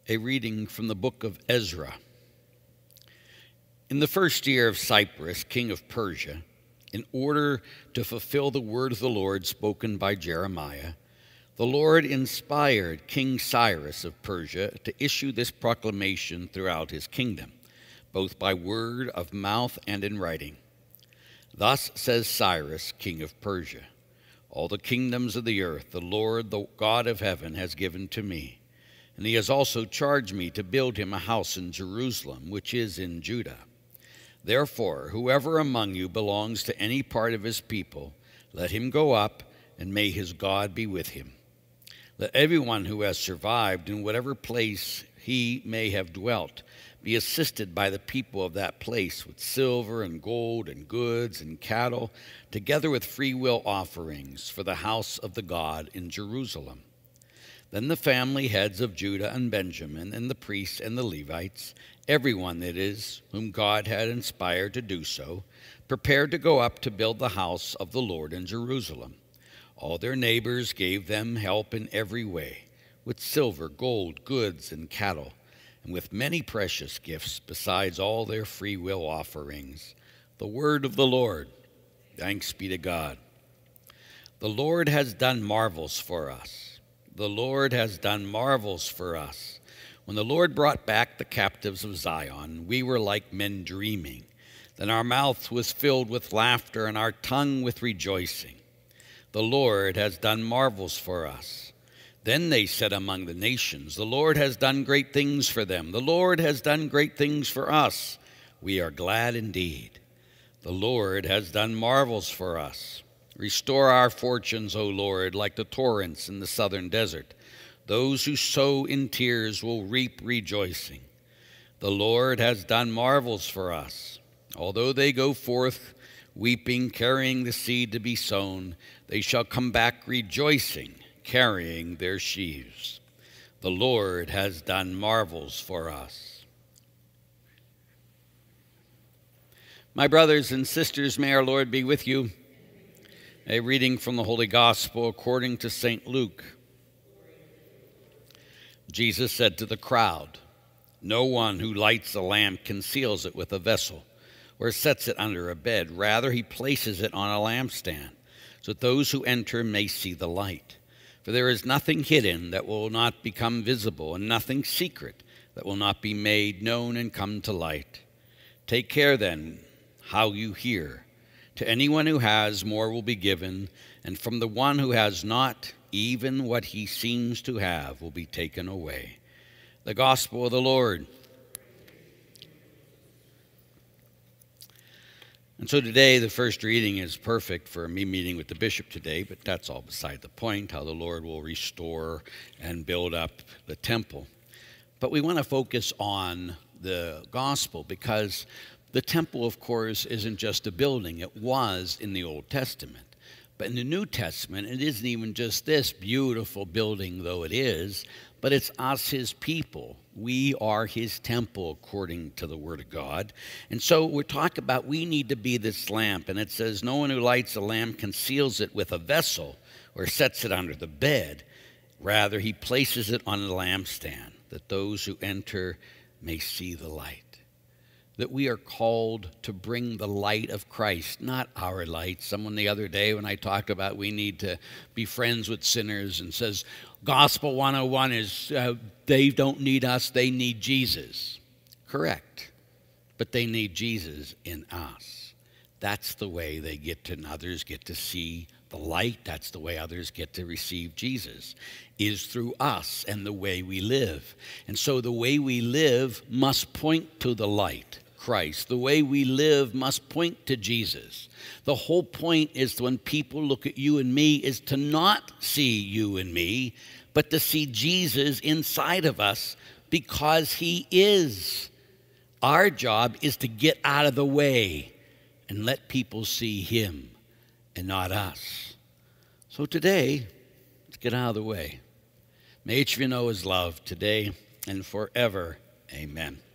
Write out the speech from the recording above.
A reading from the book of Ezra. In the first year of Cyrus, king of Persia, in order to fulfill the word of the Lord spoken by Jeremiah, the Lord inspired King Cyrus of Persia to issue this proclamation throughout his kingdom, both by word of mouth and in writing. Thus says Cyrus, king of Persia, all the kingdoms of the earth the Lord, the God of heaven, has given to me. And he has also charged me to build him a house in Jerusalem, which is in Judah. Therefore, whoever among you belongs to any part of his people, let him go up, and may his God be with him. Let everyone who has survived in whatever place he may have dwelt be assisted by the people of that place with silver and gold and goods and cattle, together with freewill offerings for the house of the God in Jerusalem. Then the family heads of Judah and Benjamin, and the priests and the Levites, everyone that is, whom God had inspired to do so, prepared to go up to build the house of the Lord in Jerusalem. All their neighbors gave them help in every way, with silver, gold, goods, and cattle, and with many precious gifts, besides all their freewill offerings. The word of the Lord. Thanks be to God. The Lord has done marvels for us. The Lord has done marvels for us. When the Lord brought back the captives of Zion, we were like men dreaming. Then our mouth was filled with laughter and our tongue with rejoicing. The Lord has done marvels for us. Then they said among the nations, the Lord has done great things for them. The Lord has done great things for us. We are glad indeed. The Lord has done marvels for us. Restore our fortunes, O Lord, like the torrents in the southern desert. Those who sow in tears will reap rejoicing. The Lord has done marvels for us. Although they go forth weeping, carrying the seed to be sown, they shall come back rejoicing, carrying their sheaves. The Lord has done marvels for us. My brothers and sisters, may our Lord be with you. A reading from the Holy Gospel according to St. Luke. Jesus said to the crowd, "No one who lights a lamp conceals it with a vessel or sets it under a bed. Rather, he places it on a lampstand, so that those who enter may see the light. For there is nothing hidden that will not become visible, and nothing secret that will not be made known and come to light. Take care, then, how you hear. To anyone who has, more will be given, and from the one who has not, even what he seems to have will be taken away." The Gospel of the Lord. And so today, the first reading is perfect for me meeting with the bishop today, but that's all beside the point, how the Lord will restore and build up the temple. But we want to focus on the gospel because the temple, of course, isn't just a building. It was in the Old Testament. But in the New Testament, it isn't even just this beautiful building, though it is, but it's us, his people. We are his temple, according to the Word of God. And so we're talking about we need to be this lamp. And it says, no one who lights a lamp conceals it with a vessel or sets it under the bed. Rather, he places it on a lampstand, that those who enter may see the light. That we are called to bring the light of Christ, not our light. Someone the other day when I talked about we need to be friends with sinners and says, Gospel 101 is they don't need us, they need Jesus. Correct. But they need Jesus in us. That's the way they get to, and others get to see the light. That's the way others get to receive Jesus, is through us and the way we live. And so the way we live must point to the light, Christ. The way we live must point to Jesus. The whole point is when people look at you and me is to not see you and me, but to see Jesus inside of us because he is. Our job is to get out of the way and let people see him and not us. So today, let's get out of the way. May each of you know his love today and forever. Amen.